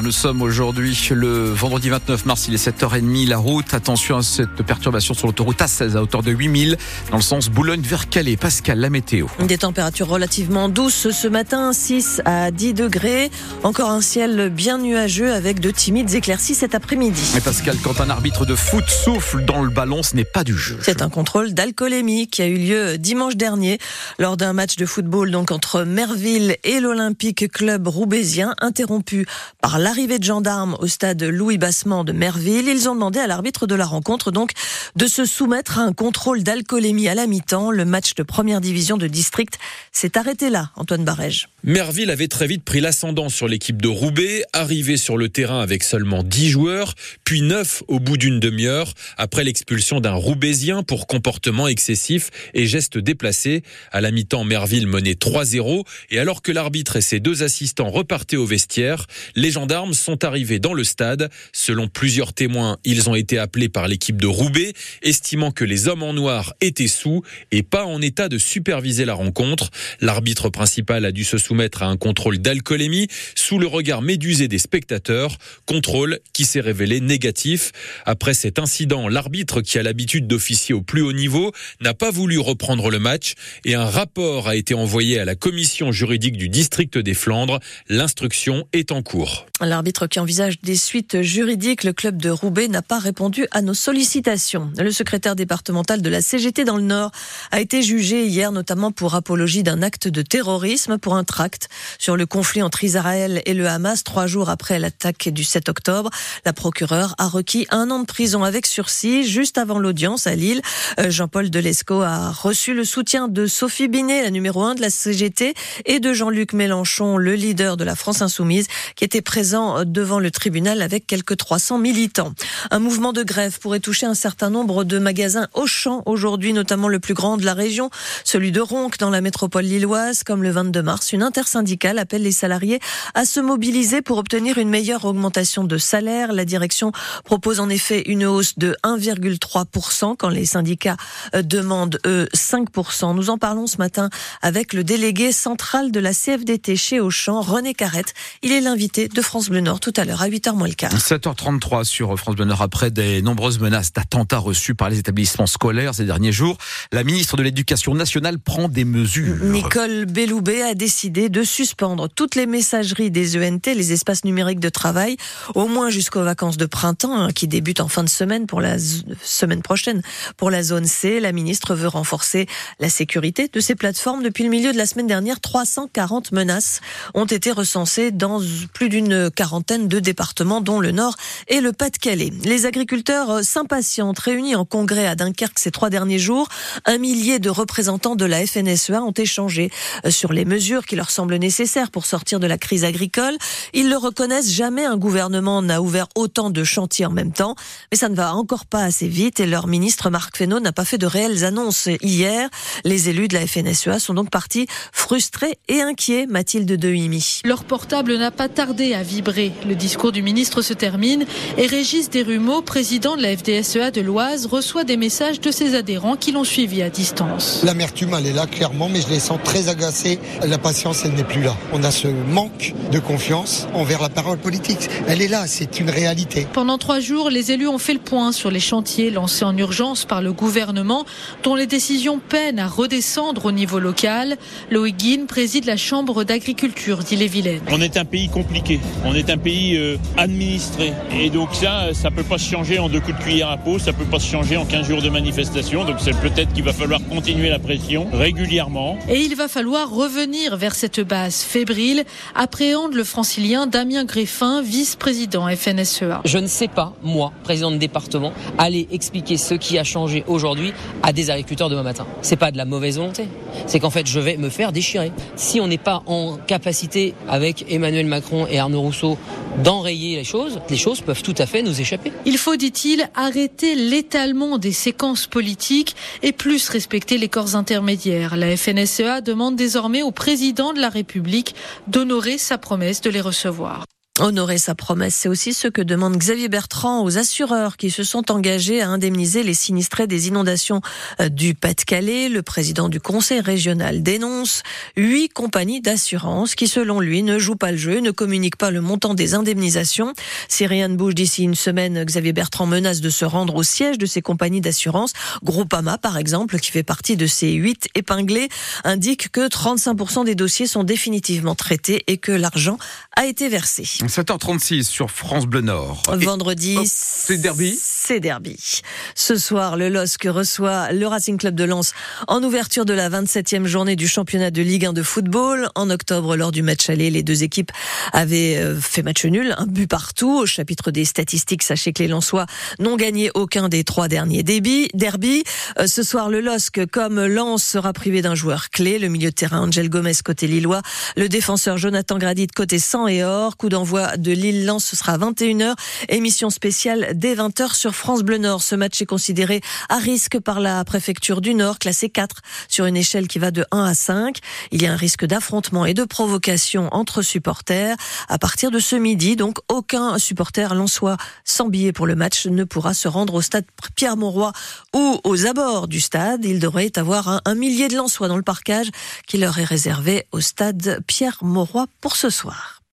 Nous sommes aujourd'hui le vendredi 29 mars, il est 7h30. La route, attention à cette perturbation sur l'autoroute A16 à hauteur de 8000 dans le sens Boulogne vers Calais. Pascal, la météo. Des températures relativement douces ce matin, 6 à 10 degrés. Encore un ciel bien nuageux avec de timides éclaircies cet après-midi. Mais Pascal, quand un arbitre de foot souffle dans le ballon, ce n'est pas du jeu. C'est un contrôle d'alcoolémie qui a eu lieu dimanche dernier lors d'un match de football donc entre Merville et l'Olympique Club roubaisien, interrompu par l'arrivée de gendarmes au stade Louis Bassement de Merville. Ils ont demandé à l'arbitre de la rencontre donc de se soumettre à un contrôle d'alcoolémie à la mi-temps. Le match de première division de district s'est arrêté là, Antoine Barège. Merville avait très vite pris l'ascendant sur l'équipe de Roubaix, arrivé sur le terrain avec seulement 10 joueurs, puis 9 au bout d'une demi-heure, après l'expulsion d'un Roubaisien pour comportement excessif et gestes déplacés. À la mi-temps, Merville menait 3-0, et alors que l'arbitre et ses deux assistants repartaient au vestiaire, les gendarmes sont arrivés dans le stade. Selon plusieurs témoins, ils ont été appelés par l'équipe de Roubaix, estimant que les hommes en noir étaient sous et pas en état de superviser la rencontre. L'arbitre principal a dû se soumettre à un contrôle d'alcoolémie sous le regard médusé des spectateurs, contrôle qui s'est révélé négatif. Après cet incident, l'arbitre, qui a l'habitude d'officier au plus haut niveau, n'a pas voulu reprendre le match et un rapport a été envoyé à la commission juridique du district des Flandres. L'instruction est en cours. L'arbitre qui envisage des suites juridiques, le club de Roubaix n'a pas répondu à nos sollicitations. Le secrétaire départemental de la CGT dans le Nord a été jugé hier notamment pour apologie d'un acte de terrorisme pour un tract sur le conflit entre Israël et le Hamas 3 jours après l'attaque du 7 octobre. La procureure a requis 1 an de prison avec sursis. Juste avant l'audience à Lille, Jean-Paul Delescaux a reçu le soutien de Sophie Binet, la numéro 1 de la CGT, et de Jean-Luc Mélenchon, le leader de la France Insoumise, qui était présent devant le tribunal avec quelques 300 militants. Un mouvement de grève pourrait toucher un certain nombre de magasins Auchan aujourd'hui, notamment le plus grand de la région, celui de Ronques dans la métropole lilloise. Comme le 22 mars, une intersyndicale appelle les salariés à se mobiliser pour obtenir une meilleure augmentation de salaire. La direction propose en effet une hausse de 1,3% quand les syndicats demandent 5%. Nous en parlons ce matin avec le délégué central de la CFDT chez Auchan, René Carrette. Il est l'invité de France Bleu Nord tout à l'heure à 8h moins le quart. 7h33 sur France Bleu Nord, après des nombreuses menaces d'attentats reçus par les établissements scolaires ces derniers jours. La ministre de l'Éducation nationale prend des mesures. Nicole Belloubet a décidé de suspendre toutes les messageries des ENT, les espaces numériques de travail, au moins jusqu'aux vacances de printemps, qui débutent en fin de semaine pour la semaine prochaine pour la zone C. La ministre veut renforcer la sécurité de ces plateformes. Depuis le milieu de la semaine dernière, 340 menaces ont été recensées dans plus d'une quarantaine de départements, dont le Nord et le Pas-de-Calais. Les agriculteurs s'impatientent, réunis en congrès à Dunkerque ces 3 derniers jours. 1 millier de représentants de la FNSEA ont échangé sur les mesures qui leur semblent nécessaires pour sortir de la crise agricole. Ils le reconnaissent, jamais un gouvernement n'a ouvert autant de chantiers en même temps. Mais ça ne va encore pas assez vite et leur ministre Marc Fesneau n'a pas fait de réelles annonces hier. Les élus de la FNSEA sont donc partis frustrés et inquiets. Mathilde Dehimi. Leur portable n'a pas tardé à vibrer. Le discours du ministre se termine et Régis Desrumeaux, président de la FDSEA de l'Oise, reçoit des messages de ses adhérents qui l'ont suivi à distance. L'amertume, elle est là clairement, mais je les sens très agacés. La patience, elle n'est plus là. On a ce manque de confiance envers la parole politique. Elle est là, c'est une réalité. Pendant 3 jours, les élus ont fait le point sur les chantiers lancés en urgence par le gouvernement, dont les décisions peinent à redescendre au niveau local. Loïc Guine préside la Chambre d'agriculture d'Ille-et-Vilaine. On est un pays compliqué, on est un pays administré. Et donc ça peut pas se changer en 2 coups de cuillère à peau, ça peut pas se changer en 15 jours de manifestation. Donc c'est peut-être qu'il va falloir continuer la pression régulièrement. Et il va falloir revenir vers cette base fébrile, appréhende le francilien Damien Greffin, vice-président FNSEA. Je ne sais pas, moi, président de département, aller expliquer ce qui a changé aujourd'hui à des agriculteurs demain matin. C'est pas de la mauvaise volonté, c'est qu'en fait je vais me faire déchirer. Si on n'est pas en capacité avec Emmanuel Macron et Arnaud Rousseau d'enrayer les choses peuvent tout à fait nous échapper. Il faut, dit-il, arrêter l'étalement des séquences politiques et plus respecter les corps intermédiaires. La FNSEA demande désormais au président de la République d'honorer sa promesse de les recevoir. Honorer sa promesse, c'est aussi ce que demande Xavier Bertrand aux assureurs qui se sont engagés à indemniser les sinistrés des inondations du Pas-de-Calais. Le président du conseil régional dénonce 8 compagnies d'assurance qui, selon lui, ne jouent pas le jeu, ne communiquent pas le montant des indemnisations. Si rien ne bouge d'ici une semaine, Xavier Bertrand menace de se rendre au siège de ces compagnies d'assurance. Groupama, par exemple, qui fait partie de ces 8 épinglés, indique que 35% des dossiers sont définitivement traités et que l'argent a été versé. 7h36 sur France Bleu Nord. Vendredi, c'est derby. C'est derby. Ce soir, le LOSC reçoit le Racing Club de Lens en ouverture de la 27e journée du championnat de Ligue 1 de football. En octobre, lors du match aller, les deux équipes avaient fait match nul, un but partout. Au chapitre des statistiques, sachez que les Lensois n'ont gagné aucun des 3 derniers derby. Ce soir, le LOSC, comme Lens, sera privé d'un joueur clé, le milieu de terrain Angel Gomez côté lillois, le défenseur Jonathan Gradit côté sang et or. Coup d'envoi de Lille-Lens, ce sera à 21h. Émission spéciale dès 20h sur France Bleu Nord. Ce match est considéré à risque par la préfecture du Nord, classé 4 sur une échelle qui va de 1 à 5. Il y a un risque d'affrontement et de provocation entre supporters. À partir de ce midi, donc, aucun supporter lensois sans billet pour le match ne pourra se rendre au stade Pierre-Mauroy ou aux abords du stade. Il devrait y avoir un millier de lensois dans le parcage qui leur est réservé au stade Pierre-Mauroy pour ce soir.